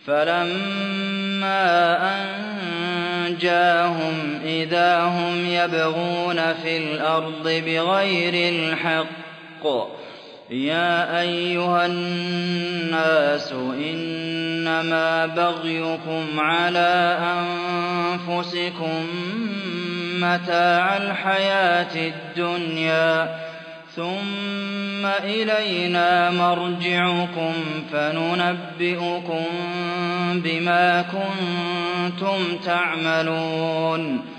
فَلَمَّا أَنجَاهُمْ إِذَا هُمْ يَبْغُونَ فِي الْأَرْضِ بِغَيْرِ الْحَقِّ ۗ يَا أَيُّهَا النَّاسُ إِنَّمَا بَغْيُكُمْ عَلَىٰ أَنفُسِكُم مَّتَاعَ الْحَيَاةِ الدُّنْيَا ثُمَّ إِلَيْنَا مَرْجِعُكُمْ فَنُنَبِّئُكُم بِمَا كُنتُمْ تَعْمَلُونَ